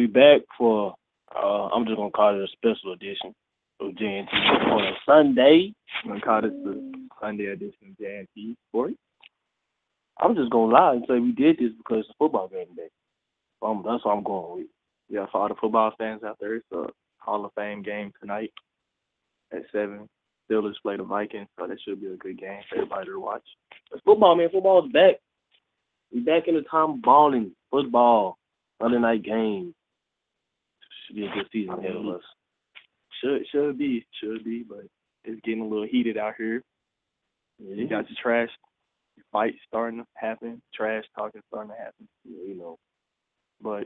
back for, I'm just going to call it a special edition of JNT on a Sunday. I'm going to call this the Sunday edition of JNT Sports. I'm just going to lie and say we did this because it's a football game today. That's what I'm going with. Yeah, for all the football fans out there, it's a Hall of Fame game tonight at 7. Steelers play the Vikings, so that should be a good game for everybody to watch. It's football, man. Football's back. We back in the time of balling. Football. Sunday night game. Should be a good season ahead of us. Should be, but it's getting a little heated out here. Yeah. You got the trash fights starting to happen, trash talking starting to happen. Yeah, But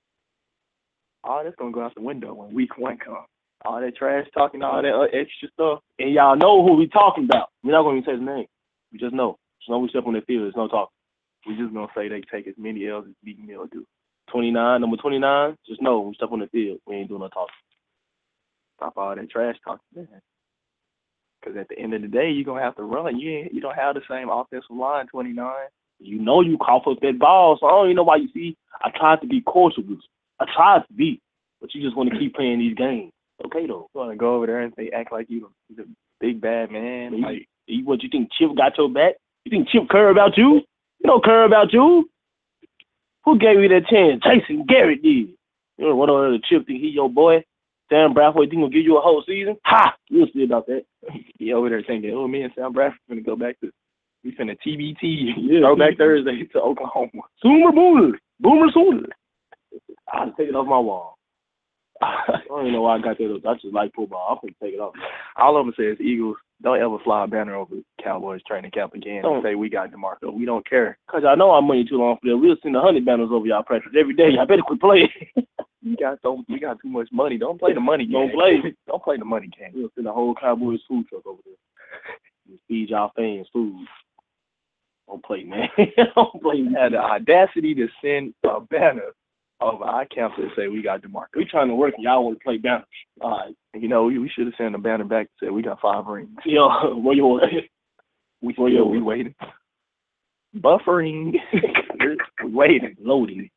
all that's gonna go out the window when week 1 comes. All that trash talking, all that extra stuff. And y'all know who we talking about. We're not going to even say his name. We just know. Just know we step on the field. There's no talking. We just gonna say they take as many L's as Meek Mill do. 29, number 29, just know when we step on the field, we ain't doing no talking. Stop all that trash talking, man. Because at the end of the day, you're going to have to run. You don't have the same offensive line, 29. You know you cough up that ball, so I don't even know why you see. I tried to be cautious with you. I tried to be, but you just want to keep playing these games. Okay, though. You want to go over there and they act like you the big bad man. What, you think Chip got your back? You think Chip care about you? You don't care about you. Who gave you that chance? Jason Garrett did. You know what other Chip think he your boy? Sam Bradford think he'll give you a whole season? Ha! You'll see about that. He over there thinking, me and Sam Bradford finna go back to, we finna TBT, Throwback Thursday to Oklahoma. Boomer Sooner. I'll take it off my wall. I don't even know why I got that up. I just like football. I'm going to take it off. All I'm going to say is Eagles, don't ever fly a banner over Cowboys training camp again and say we got DeMarco. We don't care. Because I know I'm money too long for that. We'll send 100 banners over y'all practice every day. Y'all better quit playing. You got too much money. Don't play the money game. Don't play the money game. We'll send the whole Cowboys food truck over there. We'll feed y'all fans food. Don't play, man. Don't play. We had the audacity to send a banner over our campus and say we got DeMarco. We trying to work and y'all want to play banners. All right. We should have sent a banner back and said we got 5 rings. Yo, where you at? We waiting. Buffering. We waiting. Loading.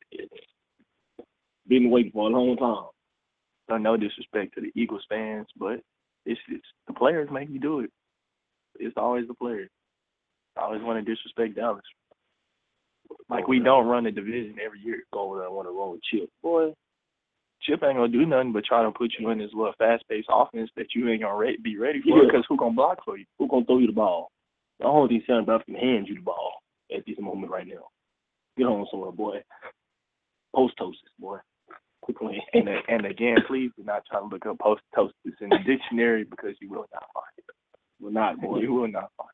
Been waiting for a long time. So no disrespect to the Eagles fans, but it's the players make you do it. It's always the players. I always want to disrespect Dallas. Like we don't run the division every year. Go over there and want to roll with Chip. Boy, Chip ain't going to do nothing but try to put you in this little fast-paced offense that you ain't going to be ready for because who going to block for you? Who going to throw you the ball? I don't think Sam Bradford can hand you the ball at this moment right now. Get on somewhere, boy. Post-tosis, boy. Quit playing. And again, please do not try to look up post-tosis in the dictionary because you will not find it. Will not, boy. You will not find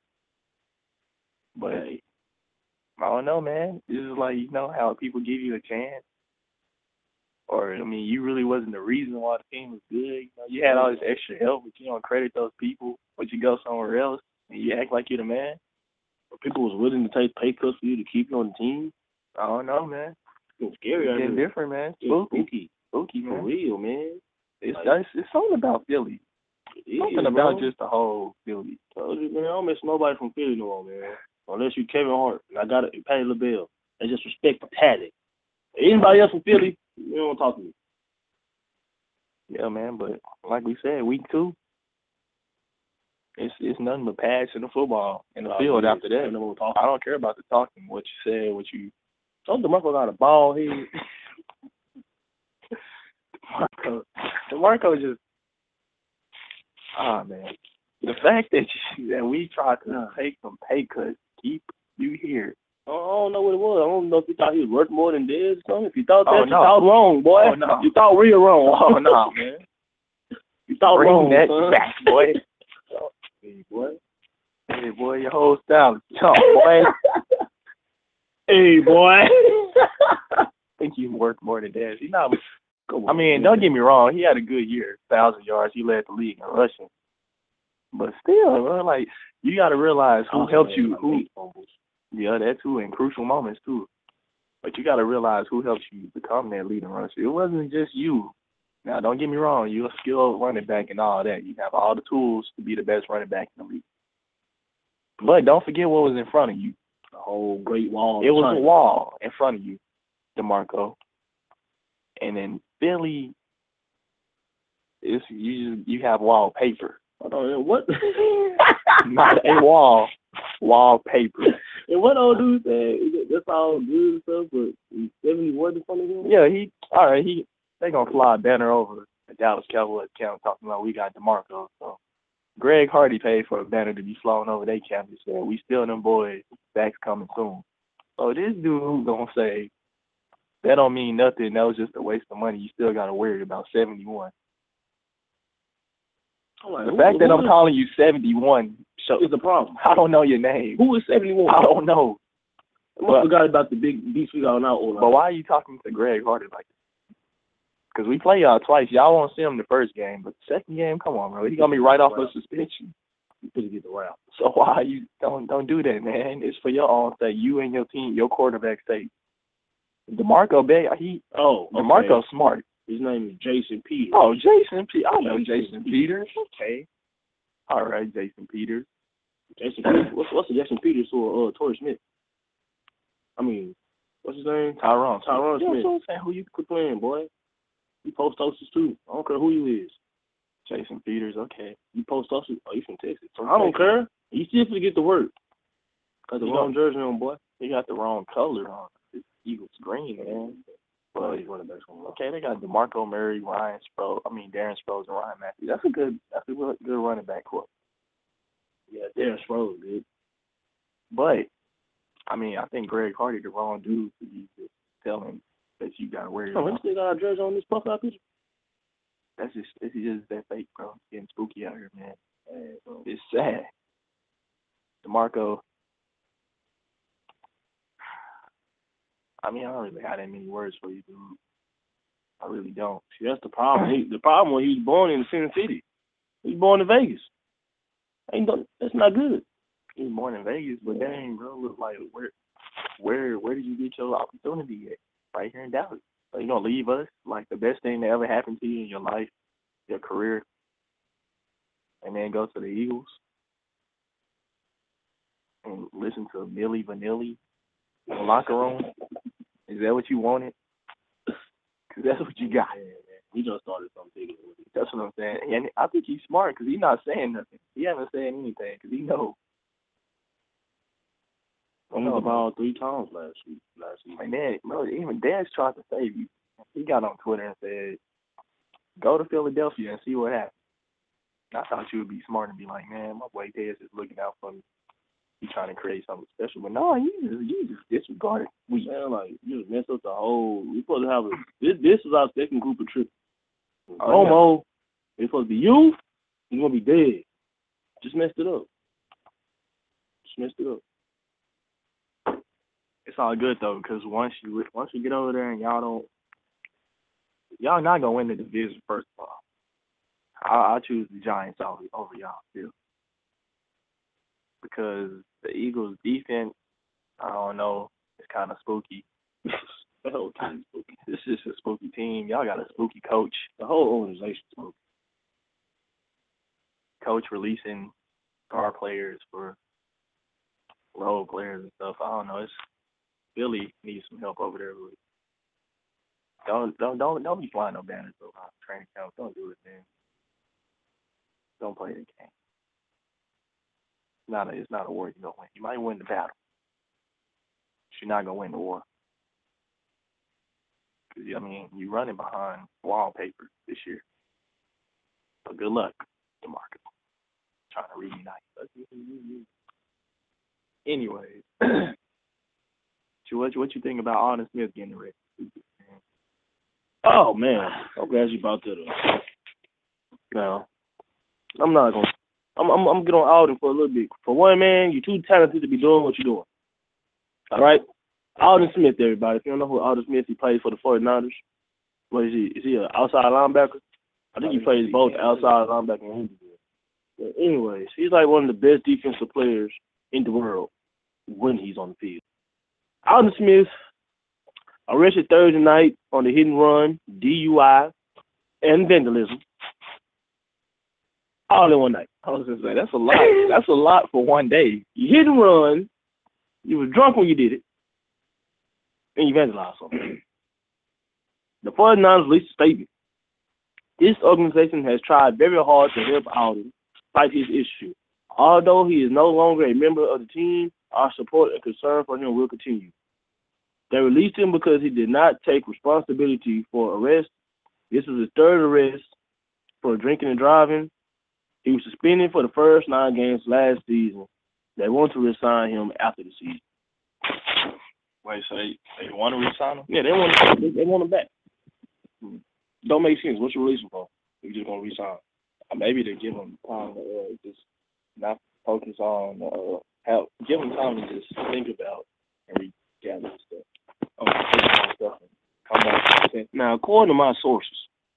it. But hey, I don't know, man. This is like, how people give you a chance. Or, you really wasn't the reason why the team was good. You had all this extra help, but you don't credit those people. But you go somewhere else and you act like you're the man. People was willing to take pay cuts for you to keep you on the team. I don't know, man. It's scary. It's getting different, man. Spooky, man. For real, man. It's something about Philly. Something about just the whole Philly. Man, I don't miss nobody from Philly no more, man. Unless you Kevin Hart. And I got it, Patty LaBelle. They just respect the Patty. Anybody else from Philly, you don't want to talk to me. Yeah, man, but like we said, week 2, it's nothing but pass in the football in the field after that. I don't care about the talking, what you said, what you... Don't DeMarco got a ball head. DeMarco just... man. The fact that we tried to take some pay cuts, keep you here. I don't know what it was. I don't know if you thought he was worth more than this or something. If you thought that, you thought wrong, boy. Oh, no. You thought real wrong. Oh, no, man. You thought wrong, that son. back, boy. Hey, boy. Hey, boy, your whole style is tough, boy. Hey, boy. I think he's worth more than that. He's not... On, don't get me wrong. He had a good year. 1,000 yards. He led the league in rushing. But still, like, you got to realize who helped you. Yeah, that too, in crucial moments too. But you got to realize who helped you become that leading rusher. It wasn't just you. Now, don't get me wrong. You're a skilled running back and all that. You have all the tools to be the best running back in the league. But don't forget what was in front of you. The whole great wall. It was a wall in front of you, DeMarco. And then Philly, you have wallpaper. Hold on, what? Not a wall. Wallpaper. And what old dude said, that's all good and stuff, but he's 71 in front of him? Yeah, they gonna fly a banner over the Dallas Cowboys camp talking about we got DeMarco. So Greg Hardy paid for a banner to be flown over their campus. Said we still them boys. Back's coming soon. So this dude gonna say that don't mean nothing. That was just a waste of money. You still gotta worry about 71. Like, the fact that I'm calling you 71 is the problem. I don't know your name. Who is 71? I don't know. I forgot about the big beast we got on our old. But why are you talking to Greg Hardy like that? Because we play y'all twice. Y'all won't see him the first game, but the second game, come on, bro. He's gonna be right off of suspension. You could get the route. So why you don't do that, man? It's for your own sake. You and your team, your quarterback sake. DeMarco DeMarco's smart. His name is Jason Peters. Oh, Jason Peters. I know Jason Peters. Okay. All right, Jason Peters. Jason Peters. What's the Jason Peters or Torrey Smith? I mean, what's his name? Tyron Smith. So saying, who you quit playing, boy? You post hostess too. I don't care who you is. Jason Peters, okay. You post hostess. Oh, you from Texas. I don't care. You still have to get to work. Got the wrong jersey on, boy. He got the wrong color on. It's Eagles green, man. Well, he's running back from okay, they got DeMarco Murray, Darren Sproles, and Ryan Matthews. That's a good running back court. Yeah, Darren Sproles good. But I mean, I think Greg Hardy the wrong dude for you to tell him that you gotta wear your. Oh, he still got a jersey on this profile picture. It's just that fake, bro. It's getting spooky out here, man. It's sad. DeMarco. I mean, I don't really have that many words for you, dude. I really don't. See, that's the problem. The problem was he was born in Sin City. He was born in Vegas. That's not good. He was born in Vegas, but dang, bro, look like where did you get your opportunity at? Right here in Dallas. So you gonna leave us like the best thing that ever happened to you in your life, your career, and then go to the Eagles and listen to Milli Vanilli in the locker room? Is that what you wanted? Because that's what you got. Yeah, man. We just started something. That's what I'm saying. And I think he's smart because he's not saying nothing. He hasn't said anything because he knows. I moved the ball 3 times last week. And then, bro, even Dad's tried to save you. He got on Twitter and said, go to Philadelphia and see what happens. I thought you would be smart and be like, man, my boy Dez is looking out for me. He's trying to create something special. But no, you just disregarded. Man, like, you just messed up the whole. We're supposed to have this is our second group of trips. Homo, it's supposed to be you. You're going to be dead. Just messed it up. It's all good though, because once you get over there and y'all not gonna win the division. First of all, I choose the Giants over y'all still, because the Eagles' defense, I don't know, it's kind of spooky. The whole team's spooky. This is a spooky team. Y'all got a spooky coach. The whole organization's spooky. Coach releasing star players for role players and stuff. I don't know. Philly needs some help over there. Don't be flying no banners over training camp. Don't do it, man. Don't play the game. It's not a war you're gonna win. You might win the battle, but you're not gonna win the war. Because I mean, you're running behind wallpaper this year. So good luck, DeMarco. Trying to reunite. Anyways. What you think about Arden Smith getting ready? Oh man, I'm glad you brought that up. Now, I'm not gonna. I'm get on Alden for a little bit. For one, man, you're too talented to be doing what you're doing. All right, Alden Smith, everybody. If you don't know who Alden Smith, he plays for the 49ers. What is he? Is he an outside linebacker? I think he plays both outside linebacker and inside. But anyways, he's like one of the best defensive players in the world when he's on the field. Alden Smith arrested Thursday night on the hit and run, DUI, and vandalism. All in one night. I was going to say, that's a lot. That's a lot for one day. You hit and run, you were drunk when you did it, and you vandalized something. The 49ers released a statement. This organization has tried very hard to help Alden fight his issue. Although he is no longer a member of the team, our support and concern for him will continue. They released him because he did not take responsibility for arrest. This was his third arrest for drinking and driving. He was suspended for the first 9 games last season. They want to resign him after the season. Wait, so they want to resign him? Yeah, they want him back. Don't make sense. What's your reason for? You're just gonna resign? Maybe to give him time to just not focus on give him time to just think about and regather stuff. Come back. Now, according to my sources,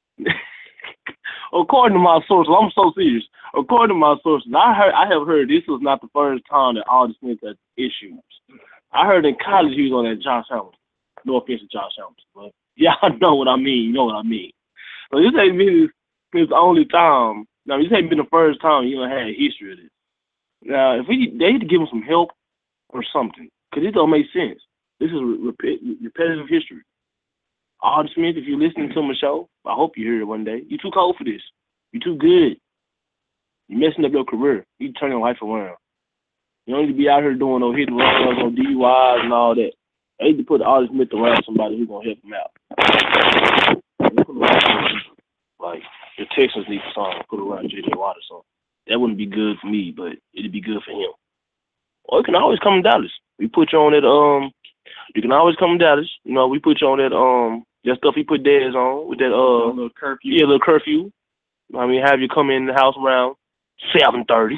I'm so serious. According to my sources, I have heard this was not the first time that Alden Smith had issues. I heard in college he was on that Josh Hamilton. No offense to Josh Hamilton, but yeah, I know what I mean. You know what I mean. So this ain't been his only time. Now, this ain't been the first time he had a history of this. Now, if they need to give him some help or something, because it don't make sense. This is repetitive history. Alden Smith, if you're listening to my show, I hope you hear it one day. You're too cold for this. You're too good. You're messing up your career. You need to turn your life around. You don't need to be out here doing no hit and runs, no DUIs and all that. They need to put Alden Smith around somebody who's going to help him out. Like, the Texans need to put around J.J. Watt or something. That wouldn't be good for me, but it'd be good for him. Or you can always come to Dallas. We put you on that, you can always come to Dallas. You know, we put you on that stuff he put Dez on with that little curfew. Yeah, little curfew. I mean, have you come in the house around 7:30.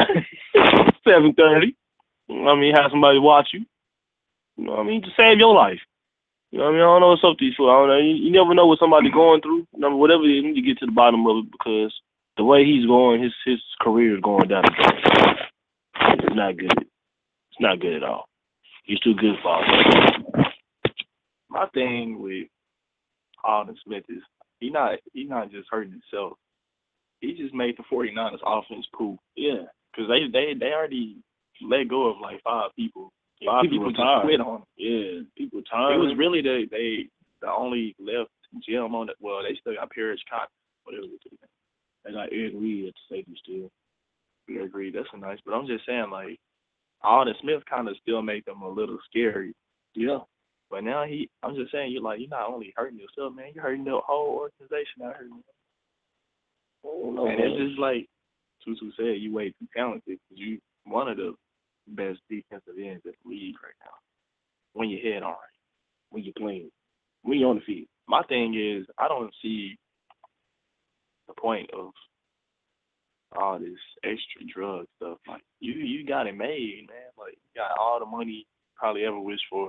7:30. I mean, have somebody watch you. You know what I mean? To save your life. You know what I mean? I don't know what's up to these folks. I don't know. You never know what somebody's going through. You know, whatever it is, you need to get to the bottom of it, because the way he's going, his career is going down the drain. It's not good. It's not good at all. He's too good for all that. My thing with Alden Smith is he not just hurting himself. He just made the 49ers offense cool. Yeah. Because they already let go of like 5 people. Yeah, 5 people just quit on him. Yeah, people tired. It was really the only left gem on it. Well, they still got Parrish Cotton, whatever it is. They got Eric Reed at the safety still. Eric Reed, that's a nice. But I'm just saying, like, Alden Smith kind of still made them a little scary. Yeah. But now I'm just saying, you're not only hurting yourself, man, you're hurting the whole organization out here. Oh, no, and it's just like Tutu said, you way too talented, because you one of the best defensive ends in the league right now. When your head on right, when you're playing, when you're on the field. My thing is, I don't see the point of all this extra drug stuff. Like, you got it made, man. Like, you got all the money you probably ever wished for.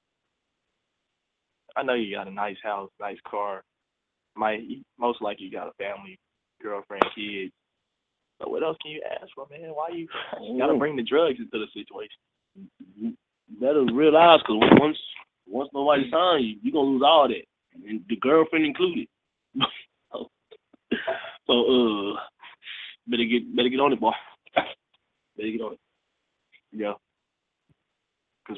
I know you got a nice house, nice car. Most likely you got a family, girlfriend, kids. So what else can you ask for, man? Why you gotta bring the drugs into the situation? You better realize, because once nobody signs you, you're gonna lose all that, and the girlfriend included. So better get on it, boy. Better get on it. Yeah. Because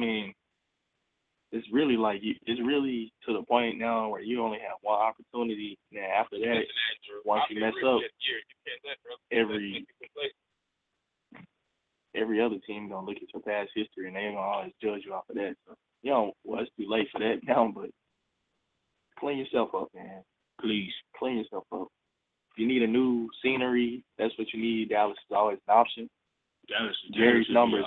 it's really it's really to the point now where you only have one opportunity. And after that, once you mess up, every other team gonna look at your past history and they gonna always judge you off of that. So, it's too late for that now, but clean yourself up, man. Please clean yourself up. If you need a new scenery, that's what you need. Dallas is always an option. Jerry's number is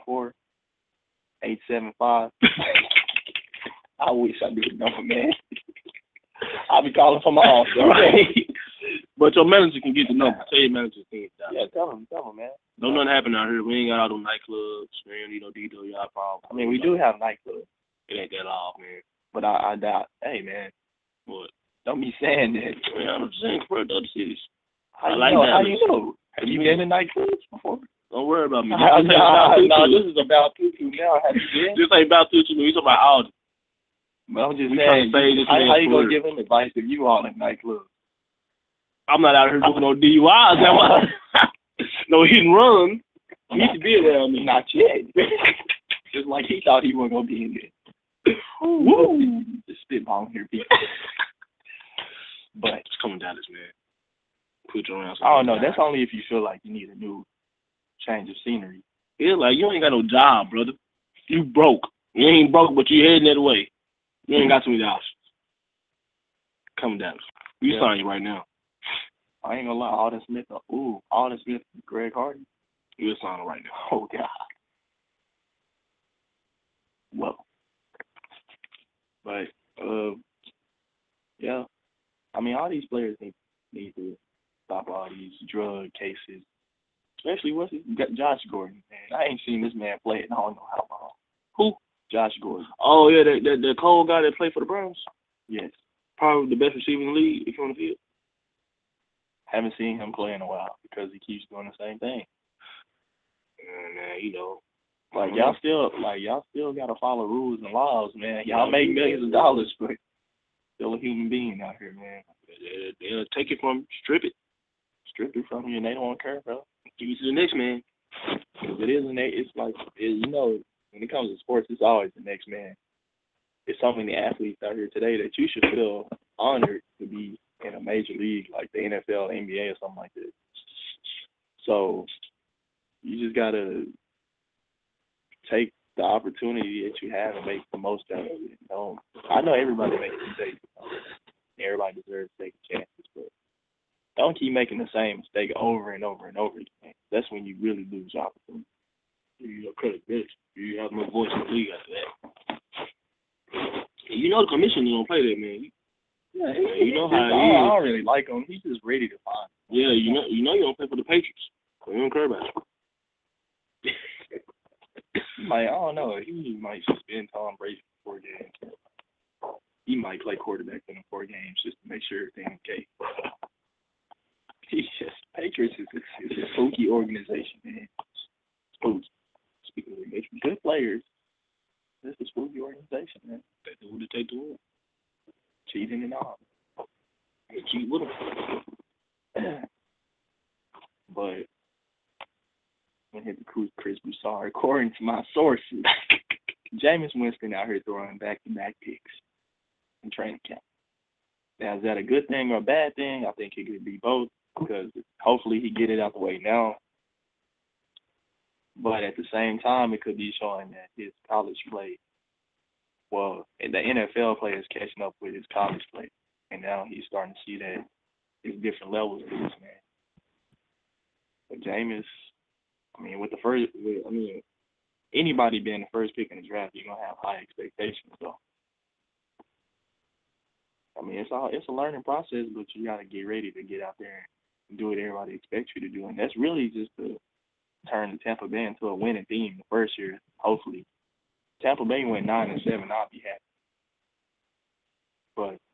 214-875. I wish I knew the number, man. I'll be calling for my office, right? But your manager can get the number. Tell your manager to get it. Yeah, tell him, man. Don't nothing happen out here. We ain't got all them nightclubs. We don't need no DWI problems. I mean, we do have nightclubs. It ain't that loud, man. But I doubt. Hey, man. What? Don't be saying that. Man, I'm just saying for the other cities. How you know? Have you been in nightclubs before? Don't worry about me. No, this is about Tutu now. Have you been? This ain't about Tutu. We talking about Alden. But I'm just saying, how you going to give him advice if you all in nightclubs? I'm not out here doing no DUIs. No hit and run. He should be around me. Not yet. Just like he thought he wasn't going to be in there. Woo! Just spit belong here, people. But Just come to Dallas, man. Put you around. I don't know. That's only if you feel like you need a new change of scenery. Yeah, like you ain't got no job, brother. You broke. You ain't broke, but you heading that way. You ain't got too many options. Come to Dallas. We sign you right now. I ain't gonna lie, Alden Smith, Alden Smith, Greg Hardy. We'll sign him right now. Oh God. Well, but yeah, I mean, all these players need to stop all these drug cases, especially Josh Gordon. Man, I ain't seen this man play in I don't know how long. Who? Josh Gordon. Oh yeah, the cold guy that played for the Browns. Yes. Probably the best receiver in the league if you're on the field. Haven't seen him play in a while because he keeps doing the same thing. Man, you know. Y'all still gotta follow rules and laws, man. Y'all make millions of dollars, but still a human being out here, man. They'll take it from strip it from you, and they don't care, bro. Give it to the next man. It's like you know, when it comes to sports, it's always the next man. There's so many athletes out here today that you should feel honored to be in a major league like the NFL, NBA, or something like that. So you just gotta take the opportunity that you have and make the most out of it. You know, I know everybody makes mistakes. Everybody deserves to take chances, but don't keep making the same mistake over and over and over again. That's when you really lose your opportunity. You credibility. You have no voice in the league after that. And you know the commission don't play that, man. Yeah, you know how I don't really like him. He's just ready to find. Yeah, you know you don't play for the Patriots. So you don't care about it. I don't know. He might suspend Tom Brady for 4 games. He might play quarterback in the 4 games just to make sure everything's okay. Patriots is a spooky organization, man. Spooky. Speaking of Patriots, good players. This is a spooky organization, man. They do what they do. Cheating and all. They cheat with them. But I'm going to hit the Chris Broussard. According to my sources, Jameis Winston out here throwing back-to-back picks in training camp. Now, is that a good thing or a bad thing? I think it could be both because hopefully he get it out the way now. But at the same time, it could be showing that his college play, well, the NFL play is catching up with his college play. And now he's starting to see that there's different levels to this man. But Jameis, anybody being the first pick in the draft, you're going to have high expectations. So, it's a learning process, but you got to get ready to get out there and do what everybody expects you to do. And that's really just to turn the Tampa Bay into a winning team the first year, hopefully. Tampa Bay went 9-7, I'll be happy. But,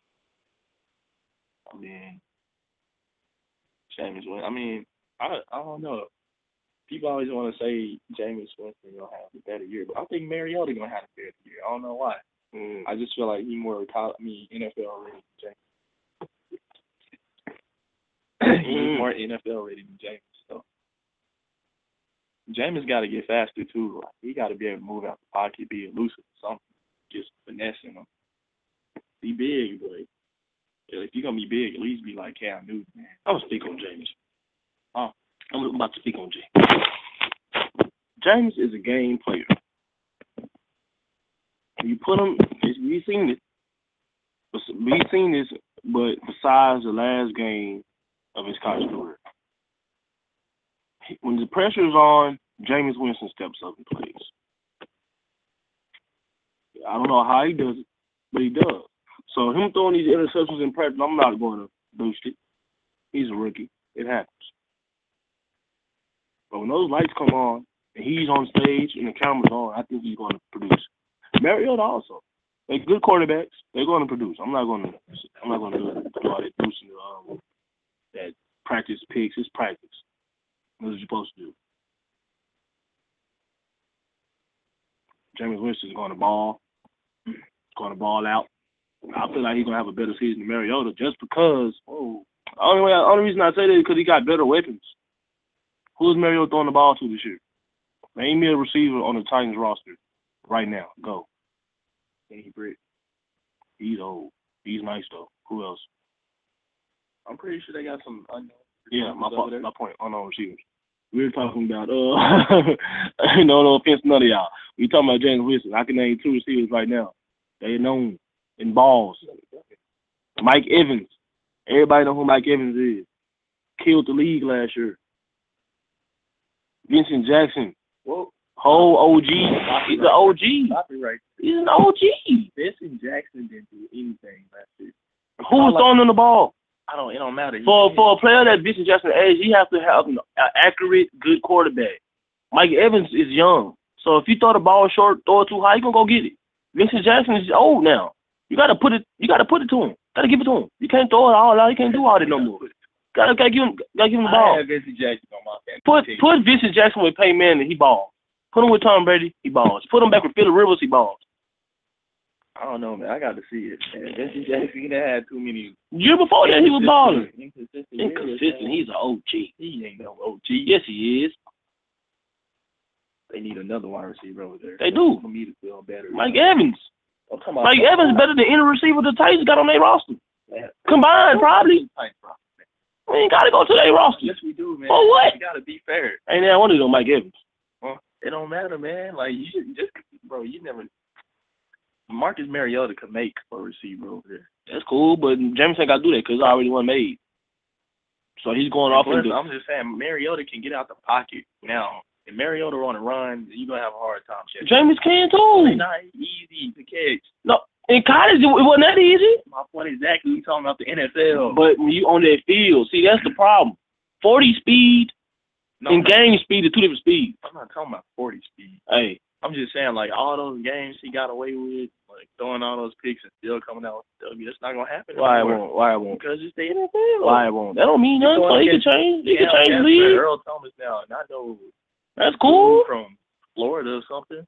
Jameis Winston, I don't know. People always want to say Jameis Winston going to have a better year, but I think Mariota going to have a better year. I don't know why. I just feel like he's more NFL ready than Jameis. He's more NFL ready than Jameis. So Jameis got to get faster too. Like, he got to be able to move out the pocket, be elusive or something, just finessing him. Be big, but if you're gonna be big, at least be like Cam Newton, man. I'm gonna speak on James. I'm about to speak on James. James is a game player. You put him. We've seen this. But besides the last game of his college career, when the pressure is on, Jameis Winston steps up and plays. I don't know how he does it, but he does. So him throwing these interceptions in practice, I'm not going to boost it. He's a rookie. It happens. But when those lights come on and he's on stage and the camera's on, I think he's going to produce. Mariota also. They're good quarterbacks. They're going to produce. I'm not going to do all that boosting that practice picks. It's practice. That's what you're supposed to do. Jameis Winston is going to ball out. I feel like he's going to have a better season than Mariota just because, the only reason I say that is because he got better weapons. Who's Mariota throwing the ball to this year? Name me a receiver on the Titans roster right now. Go. Kenny Britt. He's old. He's nice though. Who else? I'm pretty sure they got some unknown. Yeah, my point. Unknown receivers. We were talking about no offense to none of y'all. We talking about James Winston. I can name 2 receivers right now. They known in balls. Mike Evans. Everybody know who Mike Evans is. Killed the league last year. Vincent Jackson. Well, whole OG. He's an OG. Right. He's an OG. Vincent Jackson didn't do anything last year. Who was throwing him the ball? It don't matter. For a player that Vincent Jackson age, you have to have an accurate, good quarterback. Mike Evans is young. So if you throw the ball short, throw it too high, you gonna go get it. Vincent Jackson is old now. You gotta put it to him. Gotta give it to him. You can't throw it all out. You can't do all that no more. Gotta give him the ball. I have Vincent Jackson on my fantasy team. Put Vincent Jackson with Peyton Manning, he balls. Put him with Tom Brady, he balls. Put him back with Phillip Rivers, he balls. I don't know, man. I got to see it. Man. Vincent Jackson, he had too many. Year before that, he was balling. Inconsistent. He's an OG. He ain't no OG. Yes, he is. They need another wide receiver over there. They do. For me to feel better. Mike Evans. Mike Evans better than any receiver the Titans got on their roster. Man. Combined, probably. We ain't got to go to their roster. Yes, we do, man. For what? You got to be fair. Ain't that one of them Mike Evans. Well, it don't matter, man. Like, you should just, bro, you never. Marcus Mariota could make a receiver over there. That's cool, but James ain't got to do that because already one made. So he's going off into. I'm just saying, Mariota can get out the pocket. Now, if Mariota on a run, you're going to have a hard time catching. James can too. It's not easy to catch. No, in college, it wasn't that easy. My point exactly. We talking about the NFL. But when you on that field, see, that's the problem. 40 speed and game speed are 2 different speeds. I'm not talking about 40 speed. Hey. I'm just saying, like, all those games he got away with, like, throwing all those picks and still coming out with W, that's not going to happen. Why it won't? Because it's the NFL. Why it won't? That don't mean nothing. So he can change. He can change the league. Earl Thomas now, not no. That's cool. From Florida or something.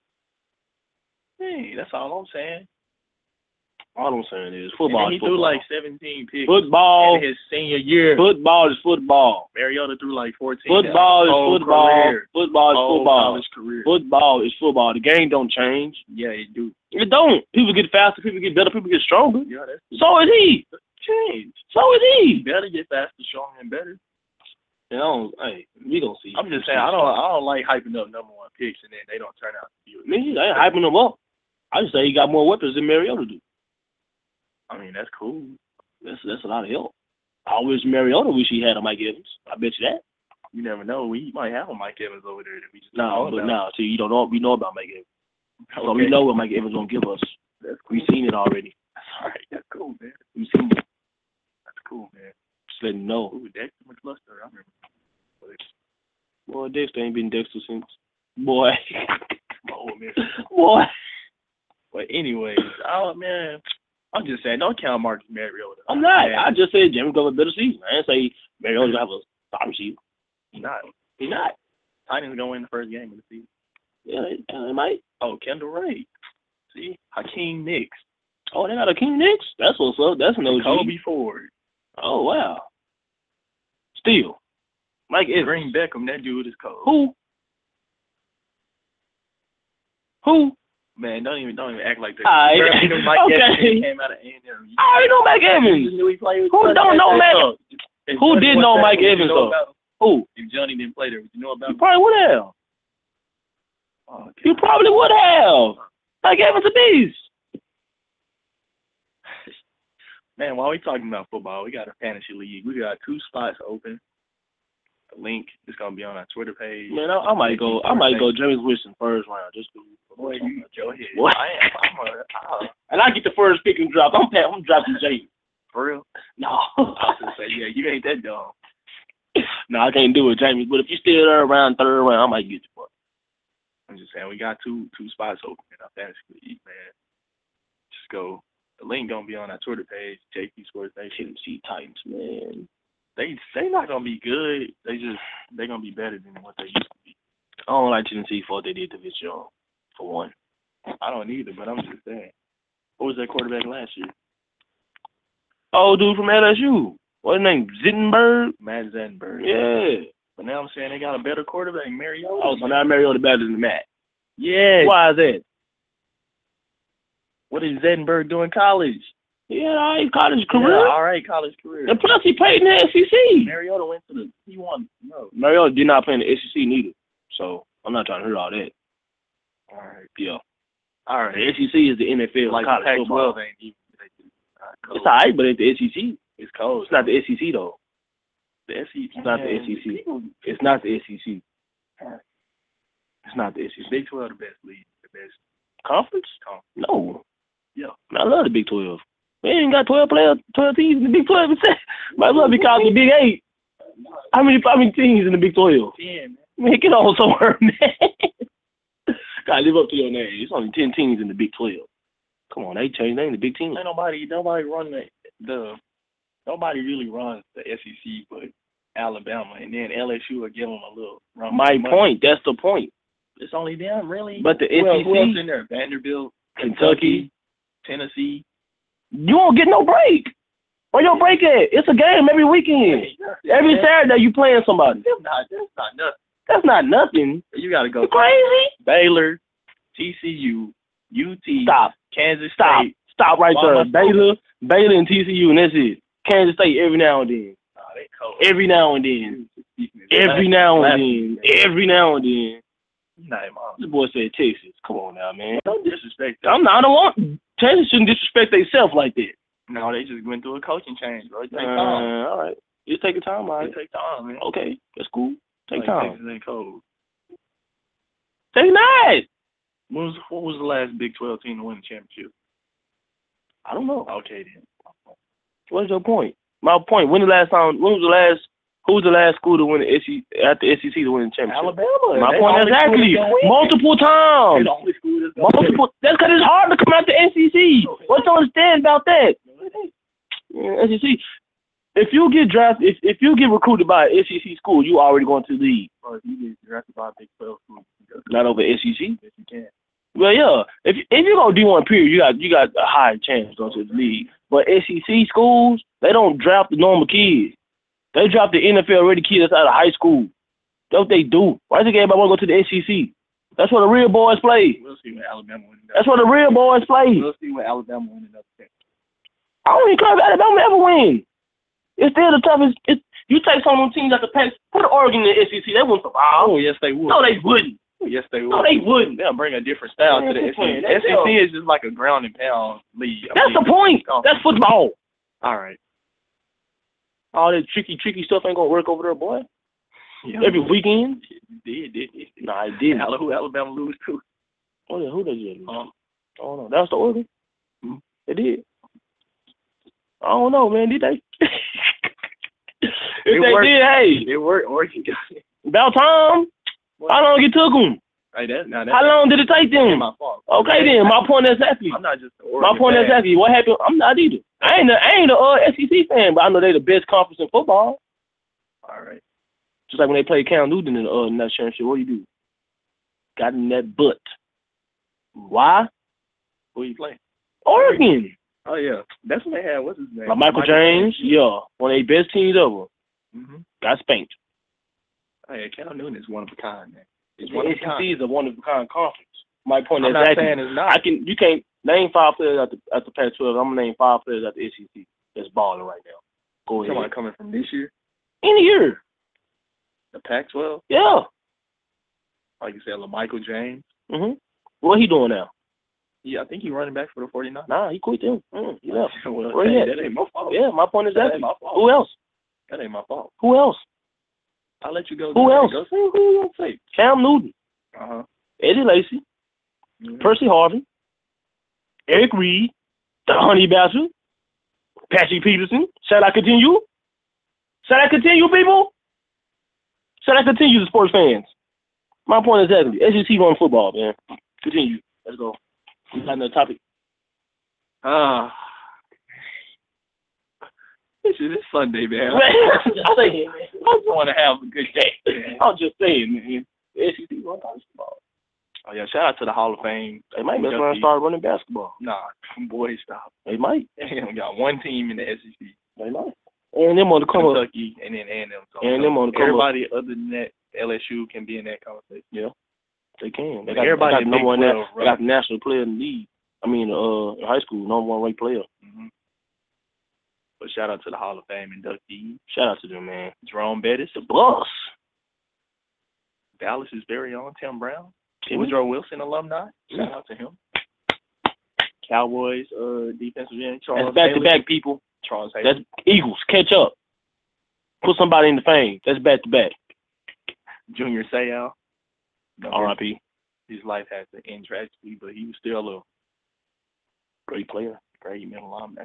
Hey, that's all I'm saying. All I'm saying is football. And he threw like 17 picks. Football. In his senior year. Football is football. Mariota threw like 14. Football is football. Career. Football is football. Career. Football is football. The game don't change. Yeah, it do. It don't. People get faster. People get better. People get stronger. Yeah, that's so is he. Change. So is he. Better get faster, stronger, and better. Hey, we gonna see. I'm just saying, I don't like hyping up number 1 picks and then they don't turn out to be. Me, I ain't hyping them up. I just say he got more weapons than Mariota do. I mean, that's cool. That's a lot of help. I wish Mariota wish he had a Mike Evans. I bet you that. You never know. We might have a Mike Evans over there that we just See, you don't know. We know about Mike Evans. Okay. So we know what Mike Evans gonna give us. That's cool. We've seen it already. That's all right. That's cool, man. We've seen it. That's cool, man. Just letting you know. Ooh, Dexter McCluster. I remember. Boy, Dexter ain't been Dexter since. Boy. Oh, man. Boy. But anyways, man. I'm just saying, don't count Marcus Mariota. I'm not. Man. I just said Jimmy got a better season. I didn't say Mariota's gonna have a top receiver. He's not. He's not. Titans gonna win the first game of the season. Yeah, they might. Oh, Kendall Wright. See? Hakeem Nicks. Oh, they got Hakeem Nicks? That's what's up. That's an OG. Kobe Ford. Oh, wow. Still. Mike Evans. Green Beckham, that dude is Who? cold. Man, don't even act like that. Okay. Came out of A&M. I already know Mike Evans. Who don't know Mike? Who did know Mike Evans though? Who? If Johnny didn't play there, would you know about him? You probably would have. Oh, okay. You probably would have. Mike Evans a beast. Man, while we talking about football, we got a fantasy league. We got 2 spots open. The link is gonna be on our Twitter page. Man, I might go James Winston first round just because. Boy, you go ahead. What? And I get the first pick and drop. I'm dropping James. For real? No. I was gonna say, yeah, you ain't that dumb. No, I can't do it, James. But if you still there around 3rd round, I might get you one. I'm just saying, we got two spots open in our fantasy league, man. Just go. The link gonna be on our Twitter page, JP Sports Nation. Tennessee Titans, man. They not gonna be good. They're gonna be better than what they used to be. I don't like Tennessee for what they did to Vince Young, for one. I don't either, but I'm just saying. What was their quarterback last year? Oh, dude from LSU. What's his name? Zittenberg? Matt Zettenberg. Yeah. But now I'm saying they got a better quarterback, Mariota. Oh, so now Mariota better than Matt. Yeah. Why is that? What is Zettenberg doing in college? He had all right college career. Yeah, all right college career. And plus, he played in the SEC. Mariota went to he won. No. Mariota did not play in the SEC neither. So I'm not trying to hear all that. All right. Yeah. All right. The SEC is the NFL. Like college football. Pac-12 ain't even. It's all right, but it's the SEC. It's cold. It's not the SEC though. The SEC. It's not the SEC. It's not the SEC. It's not the SEC. Big 12 the best league, the best Conference? No. Yeah. I love the Big 12. We ain't got 12 teams in the Big 12. Might as well be called the Big 8. How many teams in the Big 12? 10, man, get on somewhere, man. Gotta live up to your name. It's only 10 teams in the Big 12. Come on, they changed the Big Team. Ain't nobody run nobody really runs the SEC but Alabama, and then LSU will give them a little run. My point. That's the point. It's only them, really. But the who else SEC, in there? Vanderbilt, Kentucky, Tennessee. You won't get no break. Where your break at? It's a game every weekend. Every Saturday you playing somebody. That's not nothing. That's not nothing. You got to go. You crazy? Baylor, TCU, UT, Stop. Kansas Stop. State. Stop right there. Baylor and TCU, and that's it. Kansas State every now and then. Oh, they cold. Every now and then. Every now and then. Every now and then. This boy said Texas. Come on now, man. Don't disrespect. I don't want Texas shouldn't disrespect themselves like that. No, they just went through a coaching change, bro. It takes time. All right. It's taking time, all right. It takes time, man. Okay, that's cool. Take like time. Texas ain't cold. Take nice. What was the last Big 12 team to win the championship? I don't know. Okay, then. What's your point? My point. Who was the last school to win the SEC after SEC to win the championship? Alabama. My point exactly. Multiple times. The only school that's Multiple. That's because it's hard to come out the SEC. What you understand about that? Yeah, SEC. If you get drafted, if you get recruited by an SEC school, you already going to the league. Or if you get drafted by a Big 12 school, not over SEC. Yes, you can. Well, yeah. If you go D1 period, you got a high chance to go to the league. But SEC schools, they don't draft the normal kids. They draft the NFL ready kids that's out of high school. That's what they do. Why does everybody want to go to the SEC? That's where the real boys play. We'll see when Alabama wins. That's where the real boys play. We'll see when Alabama wins another game. I don't even care if Alabama ever win. It's still the toughest. You take some of them teams at the Pac, put Oregon in the SEC, they wouldn't survive. Oh, yes, they would. No, they wouldn't. Oh, yes, they would. No, they wouldn't. They'll bring a different style to the SEC. SEC is just like a ground and pound league. That's the point. That's football. All right. All that tricky stuff ain't gonna work over there, boy. Yeah. Every weekend. It did. Nah, it didn't. Who Alabama lose to? Oh yeah, who they did? I don't know. That was the Oregon. Mm-hmm. They did. I don't know, man. Did they? If they did, hey, it worked. Oregon got it. About time. How long it took them? Hey, how long did it take them? My fault. Okay, then. My point is exactly. I'm not just my point is exactly. What happened? I'm not either. I ain't a SEC fan, but I know they the best conference in football. All right. Just like when they played Cam Newton in that championship, what do you do? Got in that butt. Why? Who you playing? Oregon. Oh yeah, that's when they had what's his name? Michael James. Yeah, one of their best teams ever. Mm-hmm. Got spanked. Hey, Cam Newton is one of a kind, man. The SEC is a one of a kind conference. My point is I'm not saying it's not. You can't name 5 players at the Pac-12. I'm gonna name 5 players at the SEC that's balling right now. Go ahead. Someone coming from this year? Any year. The Pac-12? Yeah. Like you said, Michael James. Mhm. What he doing now? Yeah, I think he's running back for the 49ers. Nah, he quit them. He left. Well, where he at? That ain't my fault. Yeah, my point is that ain't my fault. Who else? That ain't my fault. Who else? I'll let you go. Who else? Go say who you want to say. Cam Newton. Eddie Lacy. Mm-hmm. Percy Harvin. Eric Reed. The Honey Badger. Patrick Peterson. Shall I continue? Shall I continue, people? Shall I continue, the sports fans? My point is exactly. SEC on football, man. Continue. Let's go. We got another topic. This is Sunday, man. I just want to have a good day. Man. I'm just saying, man. SEC on college football. Oh yeah, shout out to the Hall of Fame. They might mess around and start running basketball. Nah, boys, stop. They might. They only got one team in the SEC. They might. And them on the come up. Kentucky, and then A&M. And them on the come everybody other than that, LSU can be in that conversation. Yeah, they can. They got the national player in the league. I mean, in high school, number one ranked player. Mm-hmm. But shout out to the Hall of Fame inductees. Shout out to them, man. Jerome Bettis, The boss. Dallas's very own Tim Brown. Timmy? Woodrow Wilson alumni. Shout out to him. Cowboys defensive end Charles That's Haley. back-to-back, people. Charles Haley. That's Eagles. Catch up. Put somebody in the fame. That's back-to-back. Junior Seau. R.I.P. His life had to end tragically, but he was still a Great player. great middle linebacker.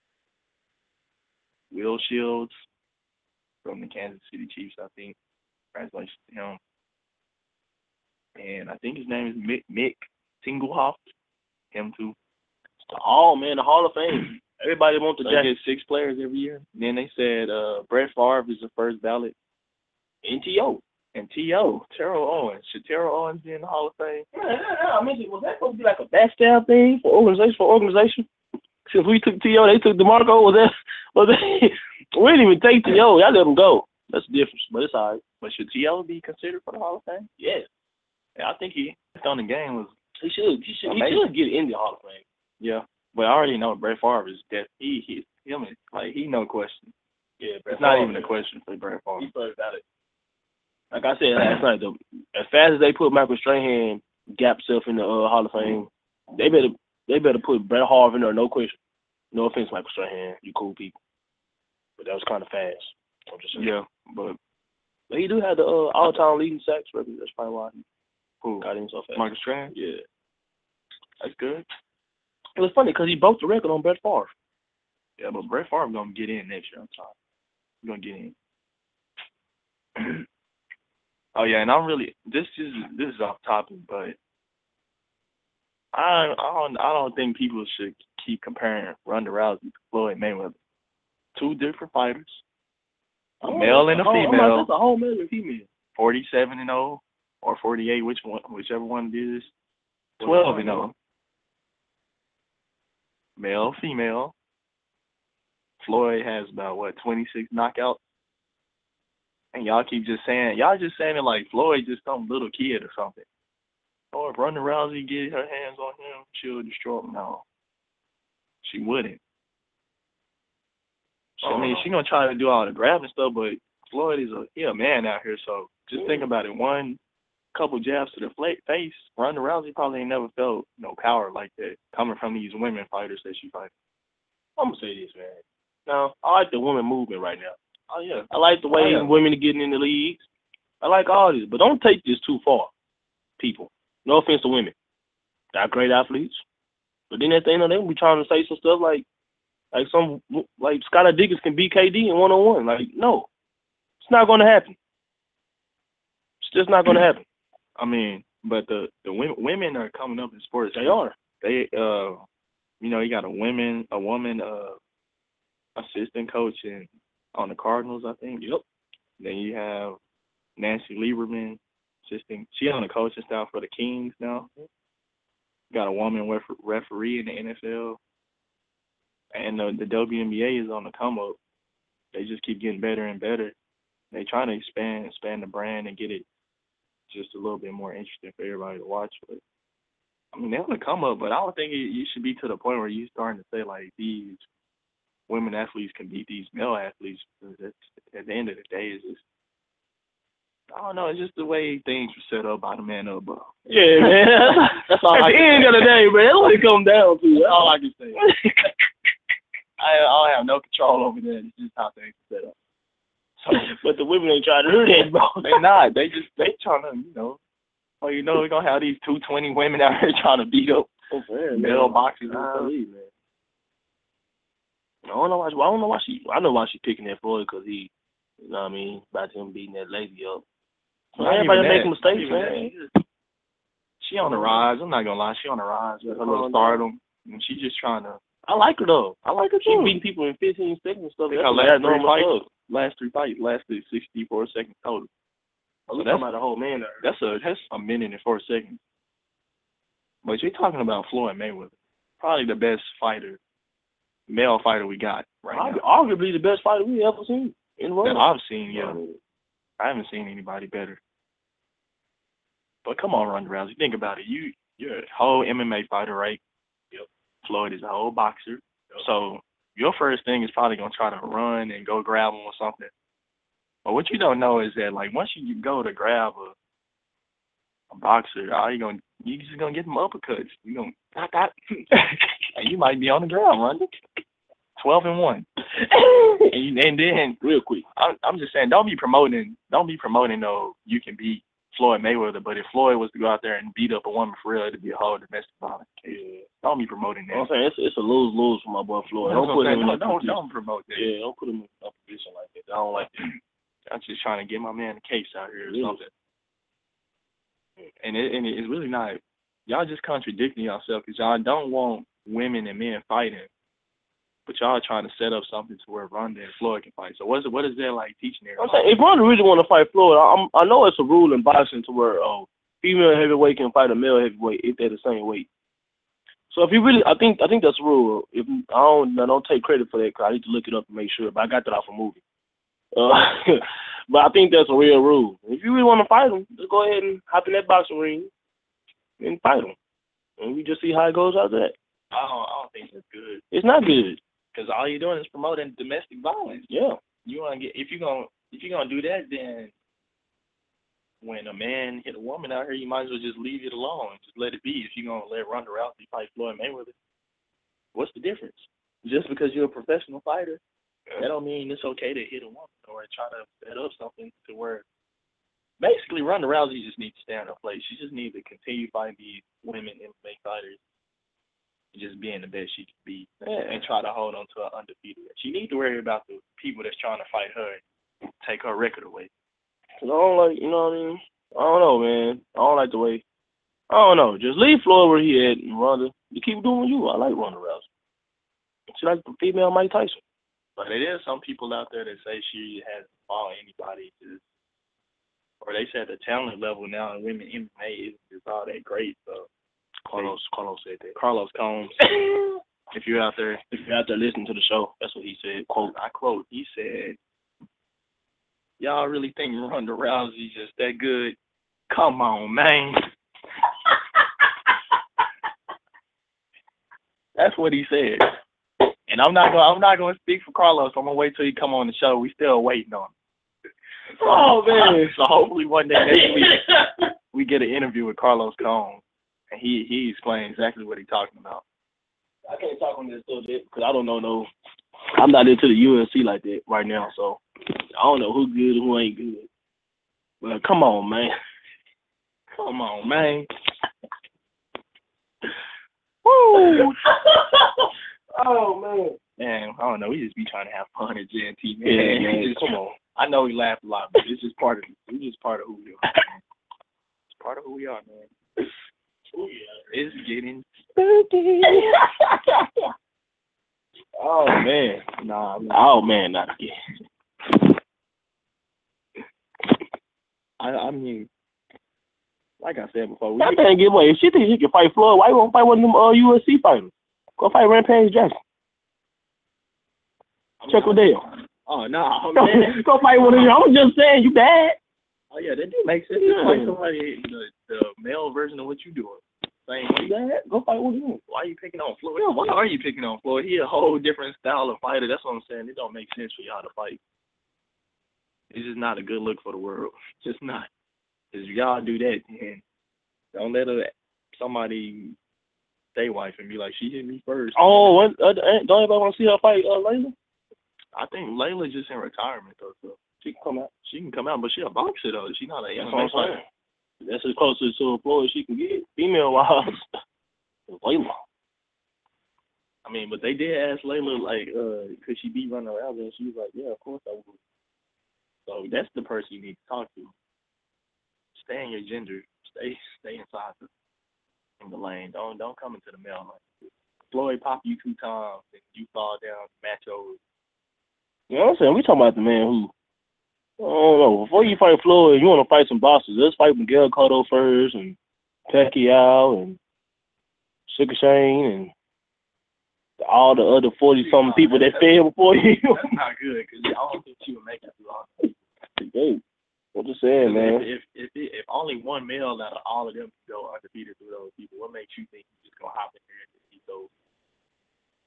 Will Shields from the Kansas City Chiefs, I think. Congratulations to him. And I think his name is Mick Tingelhoff. Him too. The Hall of Fame. Everybody wants to They get 6 players every year. Then they said Brett Favre is the first ballot. NTO. And T.O., Terrell Owens. Should Terrell Owens be in the Hall of Fame? I mean, was that supposed to be like a backstab thing for organization? Since we took T.O., they took DeMarco. Was that? We didn't even take T.O. Y'all let him go. That's the difference, but it's all right. But should T.O. be considered for the Hall of Fame? Yeah. I think he on the game was. He should get in the Hall of Fame. Yeah, but I already know Brett Favre is dead. He no question. Yeah, Brett it's not Favre, even a question for Brett Favre. He first got it. Like I said last night, though, as fast as they put Michael Strahan gap self in the Hall of Fame, they better put Brett Favre in there, no question. No offense, Michael Strahan, you cool people, but that was kind of fast. I'm just saying. Yeah, but he do have the all-time leading sacks record. That's probably why he got in so fast. Michael Strahan? Yeah. That's good. It was funny because he broke the record on Brett Favre. Yeah, but Brett Favre gonna get in next year. I'm sorry, he's gonna get in. Oh yeah, and I'm really this is off topic, but I don't think people should keep comparing Ronda Rousey to Floyd Mayweather. 2 different fighters, a male and a female. That's a whole male and female. 47-0 or 48, whichever one it is. 12-0. Male, female. Floyd has about 26 knockouts. And y'all keep just saying it like Floyd just some little kid or something. Or if Ronda Rousey get her hands on him, she'll destroy him. No, she wouldn't. I mean, she's gonna try to do all the grabbing stuff, but Floyd is a man out here. So just think about it. One couple jabs to the face, Ronda Rousey probably ain't never felt no power like that coming from these women fighters that she fights. I'm gonna say this, man. Now, I like the women movement right now. Oh yeah, I like the way women are getting in the leagues. I like all this, but don't take this too far, people. No offense to women, they're great athletes, but then at the end of the day, we trying to say some stuff like Scottie Diggins can beat KD in 1-on-1. Like, no, it's not going to happen. It's just not going to happen. I mean, but the women are coming up in sports. They are. They you got a woman assistant coach on the Cardinals, I think. Yep. Then you have Nancy Lieberman, assistant. She's on the coaching staff for the Kings now. Got a woman referee in the NFL. And the WNBA is on the come up. They just keep getting better and better. They trying to expand the brand and get it just a little bit more interesting for everybody to watch. But I mean, they're on the come up, but I don't think you should be to the point where you're starting to say like these women athletes can beat these male athletes. Because at the end of the day, it's just, I don't know, it's just the way things were set up by the man up above. Yeah, man. That's all at the end of the day, man. That's what it comes down to. That's all I can say. I have no control over that. It's just how things are set up. So, but the women ain't trying to do that, bro. They not. They trying to, we're going to have these 220 women out here trying to beat up male boxers. I don't know why she. I know why she picking that Floyd because he, you know what I mean, about him beating that lady up. So everybody making mistakes, man. She on the rise. I'm not gonna lie. She on the rise with her little stardom, and she's just trying to. I like her though. I like her too. She beating people in 15 seconds and stuff. Last three fights lasted 64 seconds total. So that's about the whole man. That's a minute and 4 seconds. But you're talking about Floyd Mayweather, probably the best male fighter we got right now. Arguably the best fighter we ever seen in the world. That I've seen, yeah. I haven't seen anybody better. But come on, Ronda Rousey, think about it. You're a whole MMA fighter, right? Yep. Floyd is a whole boxer. So your first thing is probably gonna try to run and go grab him or something. But what you don't know is that like once you go to grab a boxer, you just gonna get them uppercuts. You gonna and you might be on the ground running 12-1. and then Real quick. I'm just saying don't be promoting no you can beat Floyd Mayweather, but if Floyd was to go out there and beat up a woman for real, it'd be a whole domestic violence case. Yeah. Don't be promoting that. I'm saying it's a lose for my boy Floyd. Don't promote that. Yeah, don't put him in a position like that. I don't like that. I'm just trying to get my man a case out here or something. And it's really not. Y'all just contradicting yourself because y'all don't want women and men fighting, but y'all trying to set up something to where Ronda and Floyd can fight. So what is that like teaching there? I'm saying if Ronda really want to fight Floyd, I know it's a rule in boxing to where female heavyweight can fight a male heavyweight if they're the same weight. So if you really, I think that's a rule. If I don't take credit for that because I need to look it up and make sure. But I got that off a movie. But I think that's a real rule. If you really want to fight them, just go ahead and hop in that boxing ring and fight them, and we just see how it goes after that. I don't think that's good. It's not good because all you're doing is promoting domestic violence. Yeah. You want to get if you're gonna do that, then when a man hit a woman out here, you might as well just leave it alone. Just let it be. If you're gonna let Ronda Rousey fight Floyd Mayweather, what's the difference? Just because you're a professional fighter, that don't mean it's okay to hit a woman or try to set up something to where basically Ronda Rousey just needs to stay in her place. She just needs to continue fighting these women MMA fighters and just being the best she can be and try to hold on to her undefeated. She needs to worry about the people that's trying to fight her and take her record away. Cause I don't like, you know what I mean? I don't know, man. I don't like the way. I don't know. Just leave Floyd where he at and Ronda. You keep doing you. I like Ronda Rousey. She like the female Mike Tyson. But there is some people out there that say she hasn't fought anybody, or they said the talent level now in women MMA is all that great. So Carlos said that. Carlos Combs. If you're out there listening to the show, that's what he said. I quote. He said, "Y'all really think Ronda Rousey's just that good? Come on, man." That's what he said. And I'm not gonna speak for Carlos. I'm gonna wait till he come on the show. We still waiting on him. Oh man! So hopefully one day next week we get an interview with Carlos Combs and he explains exactly what he's talking about. I can't talk on this subject because I don't know. No, I'm not into the UFC like that right now, so I don't know who's good and who ain't good. But come on, man. Come on, man. Woo! Oh man. Man, I don't know. We just be trying to have fun at JNT, man. Yeah, man. Come on. I know we laugh a lot, but it's just part of who we are. It's part of who we are, man. Oh yeah. It's getting spooky. Oh man. Nah. Oh man, not again. I mean, like I said before, that man give away. If she thinks she can fight Floyd, why you won't fight one of them UFC fighters? Go fight Rampage Jackson. Check with Dale. Oh no, man. Go fight one of them. I was just saying, you bad. Oh yeah, that do make sense. Yeah. Fight somebody the male version of what you doing. Same way. Yeah, go fight one of them. Why are you picking on Floyd? Yeah, why are you picking on Floyd? He a whole different style of fighter. That's what I'm saying. It don't make sense for y'all to fight. It's just not a good look for the world. It's just not. If y'all do that, then don't let somebody stay wife and be like, she hit me first. Oh, what? Don't anybody want to see her fight Layla? I think Layla's just in retirement though, so she can come out. She can come out, but she a boxer though. She not a MMA fighter. That's as close to a Floyd as she can get, female wise. Layla. I mean, but they did ask Layla like, could she beat Ronda Rousey, and she was like, yeah, of course I would. So that's the person you need to talk to. Stay in your gender. Stay inside in the lane. Don't come into the male lane. Floyd pop you 2 times and you fall down, match over. You know what I'm saying? We talking about the man who, I don't know, before you fight Floyd, you want to fight some bosses. Let's fight Miguel Cotto first, and Pacquiao, and Sugar Shane, and all the other 40-something people that fell before you. That's not good, because I don't think she would make it through all that. Hey, what you saying, man? If only one male out of all of them can go undefeated through those people, what makes you think you're just going to hop in here and beat those?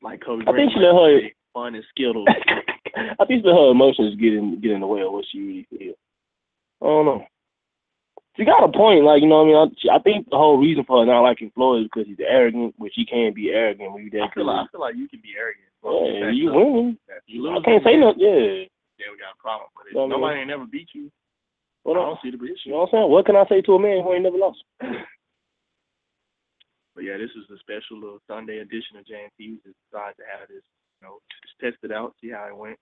Like Kobe I think Bryant, she let her. say, fun and skittles. I think she let her emotions get in the way of what she really feels. I don't know. She got a point, like, you know what I mean? I think the whole reason for her not liking Floyd is because he's arrogant, which he can't be arrogant when you that I feel like you can be arrogant. Yeah, you win. If you lose, I can't say nothing. Yeah. Yeah, we got a problem with it. No, Nobody ain't never beat you. Well, I don't see the issue. You know what I'm saying? What can I say to a man who ain't never lost? But yeah, this is a special little Sunday edition of JNT. We just decided to have this, just test it out, see how it went.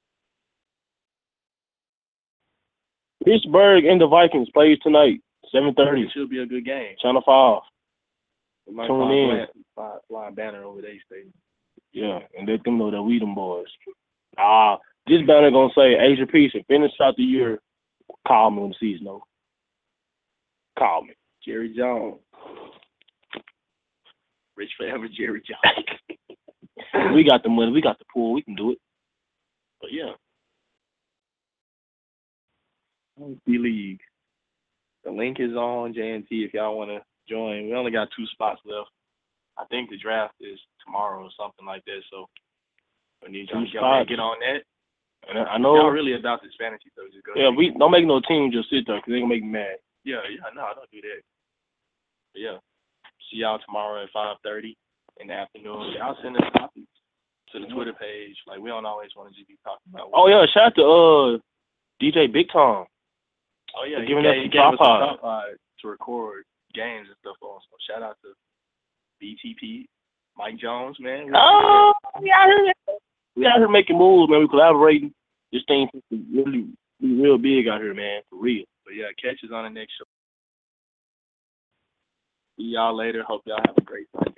Pittsburgh and the Vikings plays tonight, 7:30. It should be a good game. Channel 5. We might Tune in. fly a banner over there, stadium. Yeah, and let them know that we them boys. This banner gonna say Asia Peace and finish out the year. Call me when the season over. Call me. Jerry Jones. Rich forever, Jerry Jones. We got the money. We got the pool. We can do it. But yeah. D-League. The link is on JNT if y'all want to join. We only got 2 spots left. I think the draft is tomorrow or something like that, so we need y'all to get on that. And I know y'all really about this fantasy, so just go ahead. Yeah, we don't make no team, just sit there because they gonna make me mad. Yeah, no, don't do that. But yeah, see y'all tomorrow at 5:30 in the afternoon. Y'all send us copies to the Twitter page. Like, we don't always want to just be talking about. Oh yeah, shout out to DJ Big Tom. Oh yeah, he gave us a tripod to record games and stuff on. So shout out to BTP, Mike Jones, man. We out here. We out here making moves, man. We collaborating. This thing really be real big out here, man. For real. But yeah, catch us on the next show. See y'all later. Hope y'all have a great night.